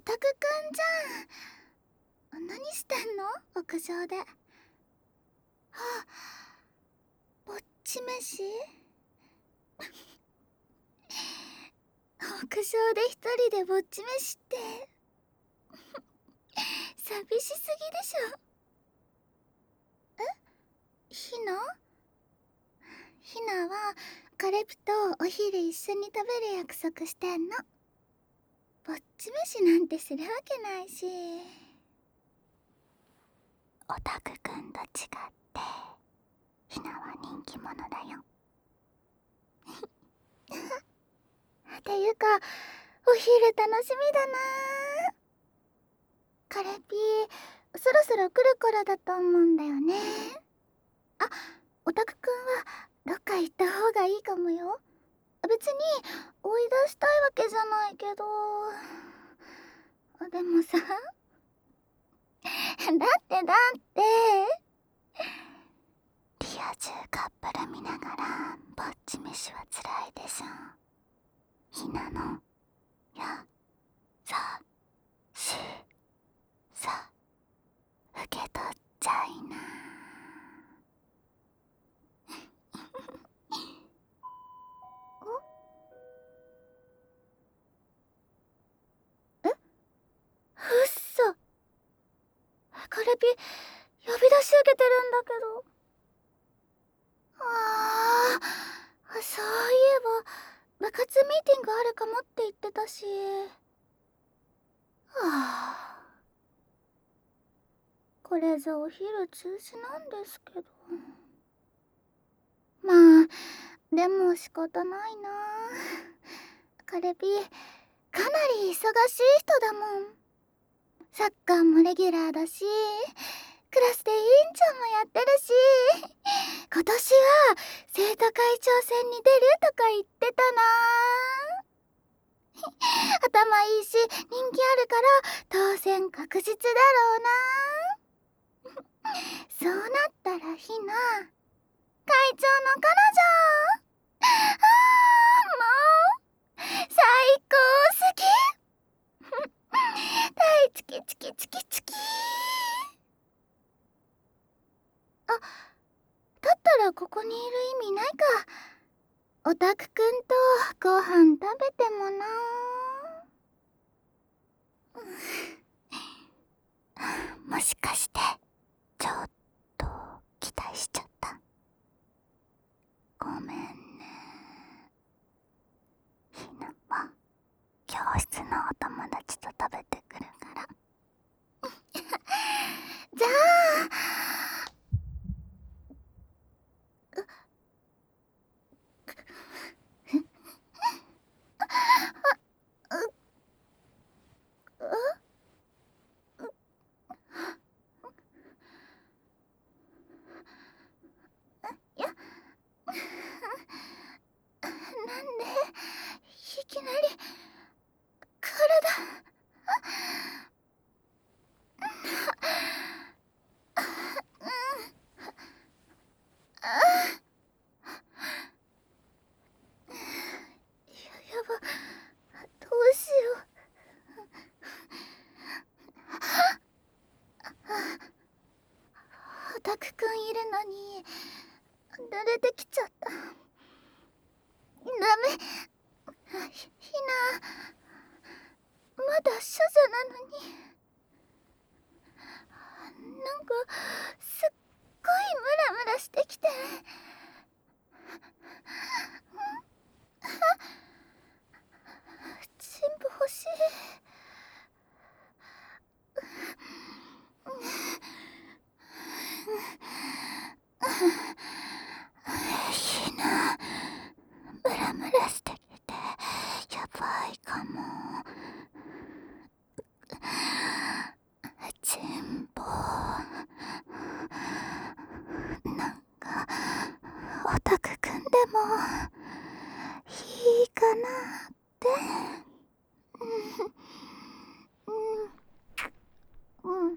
タクくんじゃん。何してんの屋上で。はあ、ぼっち飯屋上で一人でぼっち飯って寂しすぎでしょ。ひなひなはカレピとお昼一緒に食べる約束してんの。ぼっち飯なんてするわけないし。オタクくんと違ってひなは人気者だよ。っていうかお昼楽しみだな。カレピそろそろ来る頃だと思うんだよね。あ、オタクくんはどっか行った方がいいかもよ。別に追い出したいわけじゃないけど、でもさだってリア充カップル見ながらぼっち飯はつらいでしょ。ひなのやさしさ受け取っちゃいな。え、うっそ。カレピ呼び出し受けてるんだけど。そういえば部活ミーティングあるかもって言ってたし。これじゃお昼中止なんですけど。まあでも仕方ないな。カレピかなり忙しい人だもん。サッカーもレギュラーだし、クラスで委員長もやってるし、今年は生徒会長選に出るとか言ってたな。頭いいし人気あるから当選確実だろうな。そうなったらひな会長の彼女。もう最高好き。大チキチキチキチキ。あ、だったらここにいる意味ないか。オタクくんとご飯食べてもな。もしかしてちょっと期待しちゃった。ごめんね。ひなは教室のお友達と食べてくるから。じゃあいや、なんでいきなり体。やば、どうしよう。オタクくんいるのに濡れてきちゃった。ダメ。ひなまだ処女なのに。なんかすっごいムラムラしてきて。チンポ欲しい。ひなムラムラしてきてやばいかも。チンポなんかオタクくんでもいいかなって。うん。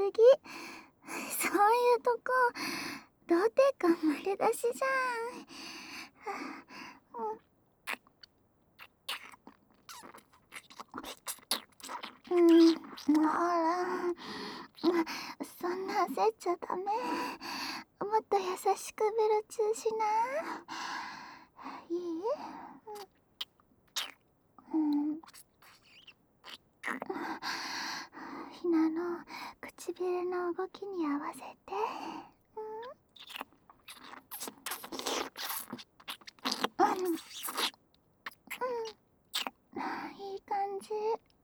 ぎ。そういうとこ童貞感丸出しじゃん。ほら、そんな焦っちゃダメ。もっと優しくベロチューしな。いい？ひなの唇の動きに合わせて。いい感じ。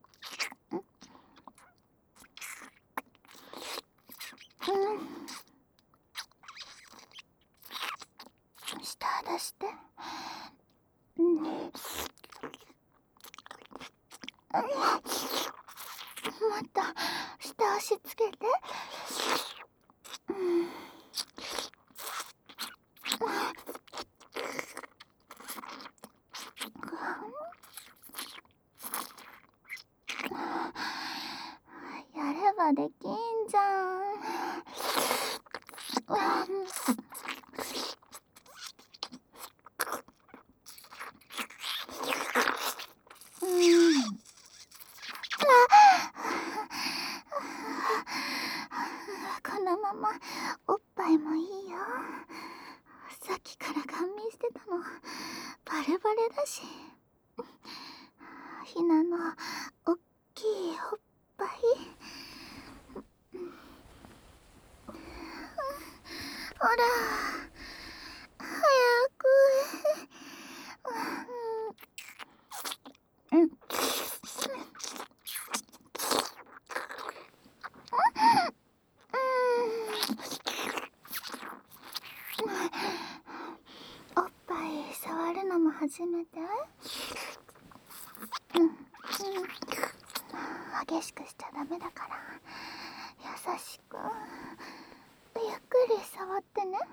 舌出して。もっと舌押し付けて。やればできんじゃん。このままおっぱいもいいよ。さっきからガン見してたのバレバレだし。ひなのおっきいおっぱい。ほら早く。おっぱい触るのも初めて？激しくしちゃダメだから、優しくゆっくり触ってね。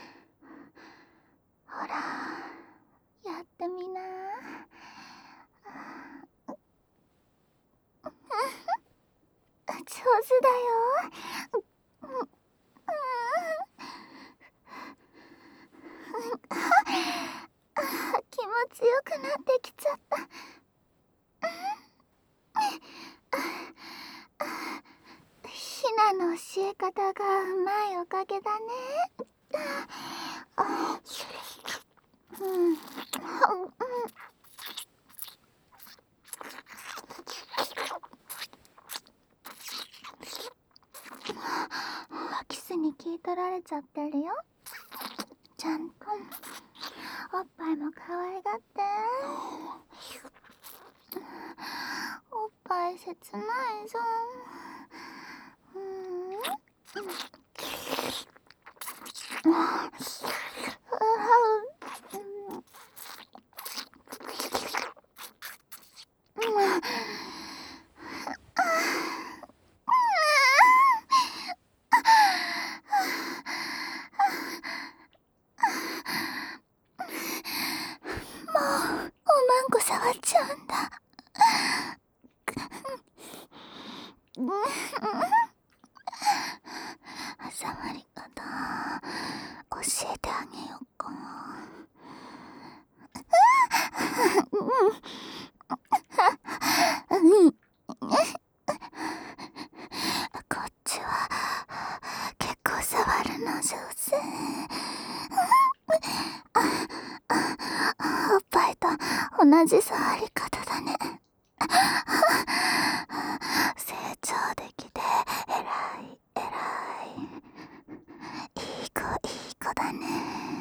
ほらやってみな。上手だよ。気持ちよくなってきちゃった。ひなの教え方がうまいおかげだね。キスに聞い取られちゃってるよ。ちゃんとおっぱいも可愛がって。おっぱい切ないじゃん。おまんこ触っちゃうんだ。触り方教えてあげようかな。こっちは結構触るの上手。おっぱいと同じ触り方だね。成長できて偉い偉い。いい子だね。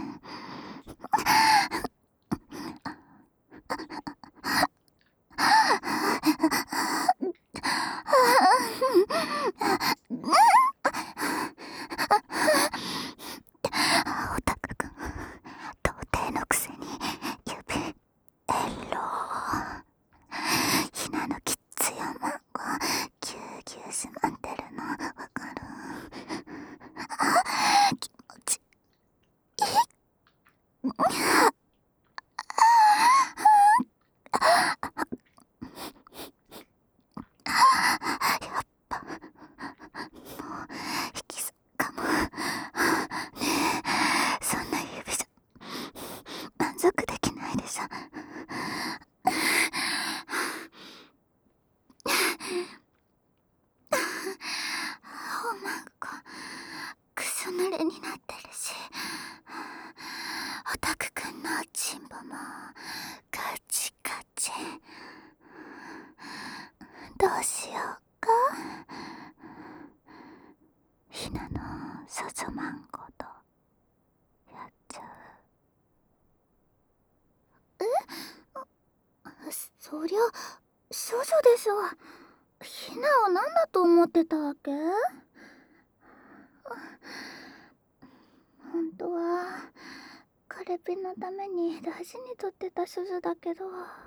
オタクくん童貞のくせに指エロ。 足できないでしょ。おまんこクソ濡れになってるし、オタクくんのチンポもカチカチ。どうしようか。ひなの少女マンゴとやっちゃう。そりゃ少女でしょ。ひなを何だと思ってたわけ？本当はカレピのために大事にとってた少女だけど。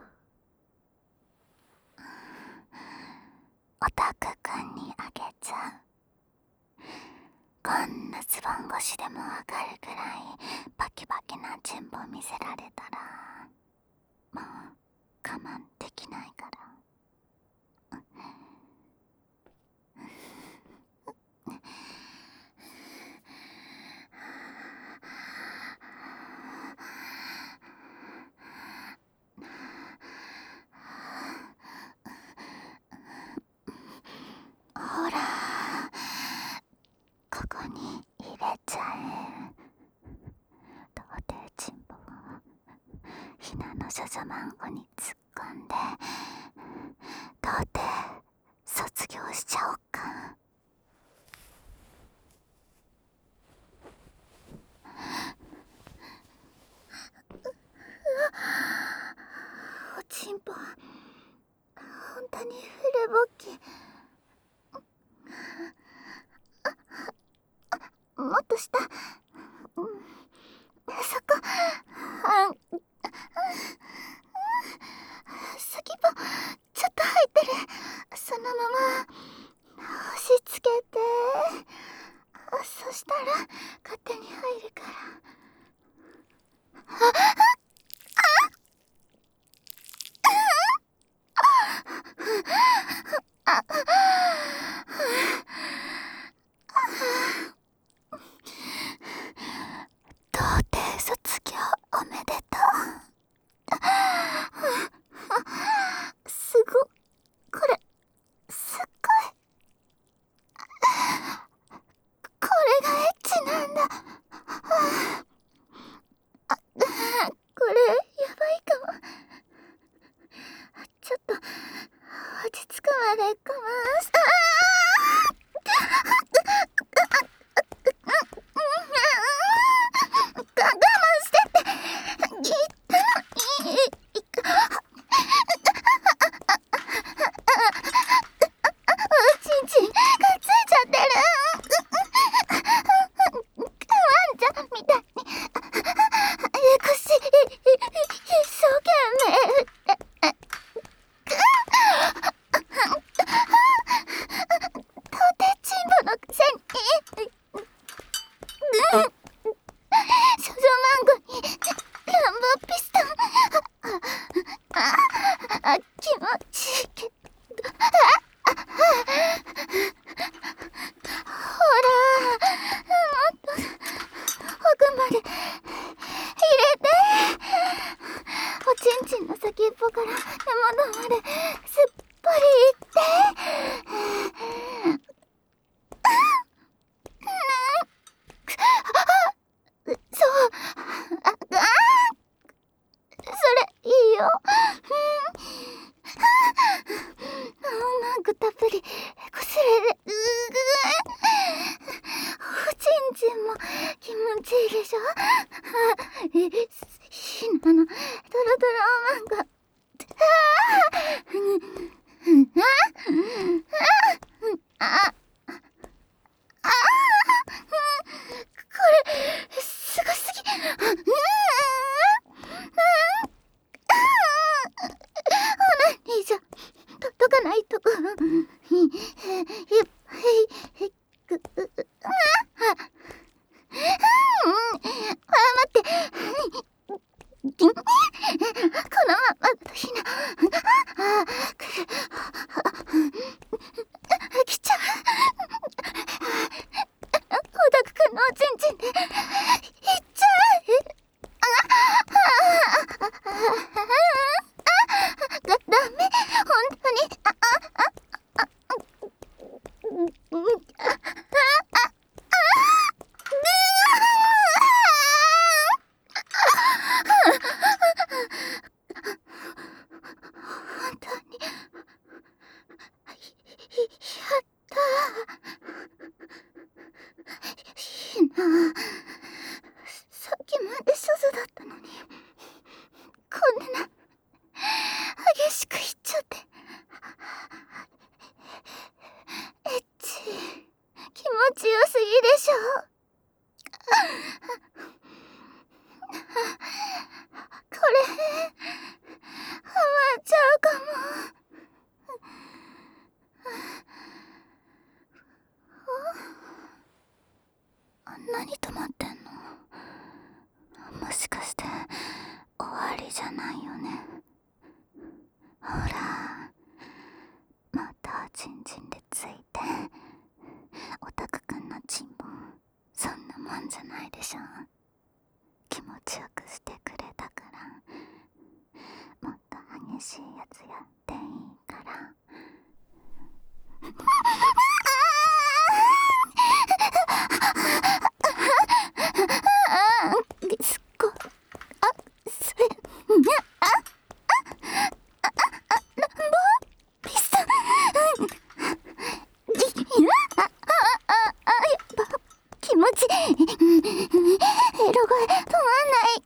オタクくんにあげちゃう。こんなズボン越しでもわかるくらいバキバキなチンポ見せられたらもう我慢できないから。ほら、ここに入れちゃえ。童貞チンポをひなの少女マンゴに突っ込んで童貞卒業しちゃおっか。おちんぽ本当にフレボッキ。もっと下、そこ、先っぽちょっと入ってる。そのまま押し付けて、そしたら勝手に入るから。童貞卒業おめでとう。すごっ、これすっごい。これがエッチなんだ。これやばいかも。ちょっと落ち着くまで我慢し我慢してって言ったのに。ちんちんがついちゃってる。ワンちゃんみたいに腰一生懸命童貞チンポのくせに少女マンゴにランボピストン。気持ちいいけど。ほら、もっと奥まで入れて。おちんちんの先っぽから根元まですっぽりいってそう、それいいよ。マンゴたっぷりこすれる。おちんちんも気持ちいいでしょ。ひなのトロトロマンゴ。これすごすぎ。オナニーじゃ届かないとこ。待って。このままひな来ちゃう。 じゃないよね。ほら、またチンチンでついて。オタクくんのチンポそんなもんじゃないでしょ。気持ちよくしてくれたから、もっと激しいやつやっていいから。すっごあそれランボーピスさんやっぱ気持ちエロ声止まんない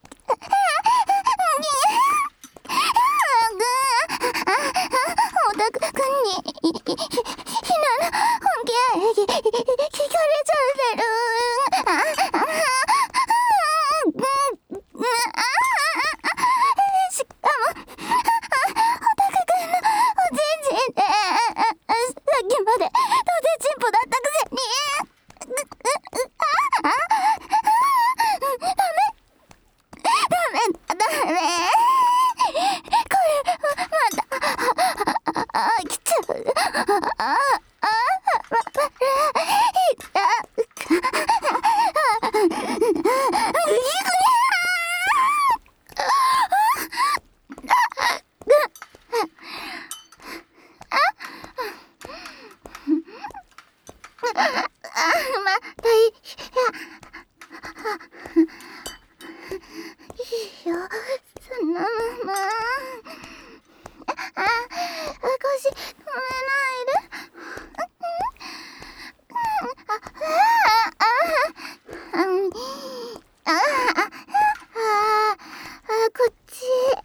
オタクくんにひなの本気や聞かれちゃってる。しかもオタクくんのおちんちんでさっきまでどでちんぽだったくせにダメこれまた飽きちゃう。いいよ、そんなまま。腰止めないで。こっち。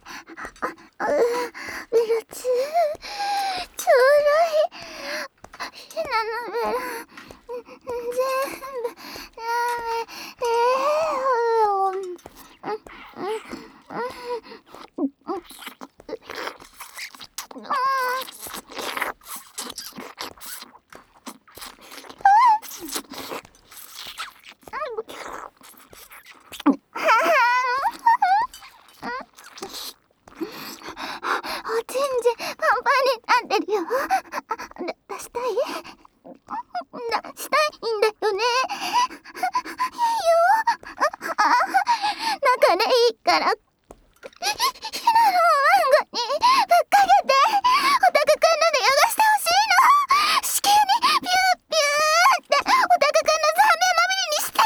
ベロちょうだい。ひなのベロ全部やめてよ。おちんちんパンパンになってるよ。出したいしたいんだよね。いいよ。中でいいから。ひなのマンゴにぶっかけてオタクくんので汚してほしいの。子宮にピューピューってオタクくんのザーメンまみれにして。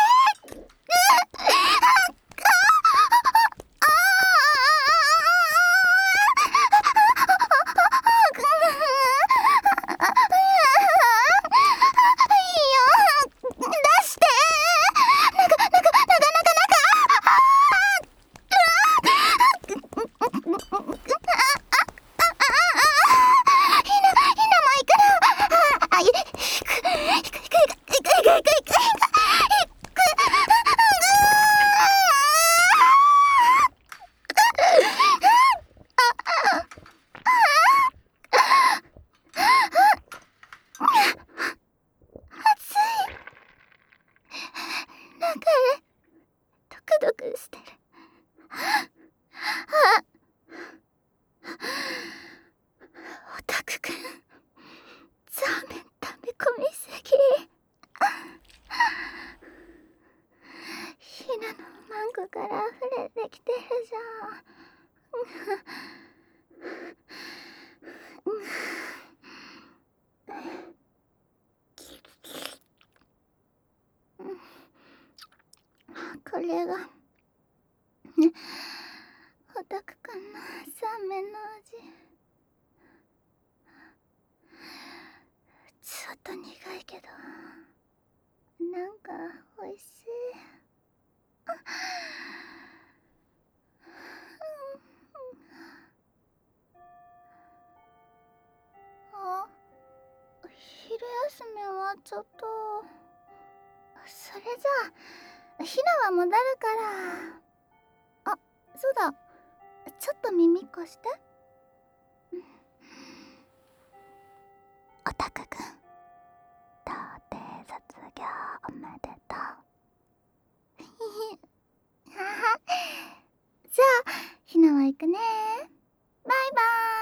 中でドクドクしてる。オタクくんザーメン溜め込みすぎ。ひなのマンゴから溢れてきてるじゃん。これがオタクくんのザーメンの味。ちょっと苦いけどなんかおいしい。あ、昼休み終わっちゃった。それじゃあひなは戻るから。あ、そうだ、ちょっと耳貸して。オタクくん、童貞卒業おめでとう。じゃあひなは行くね。バイバーイ。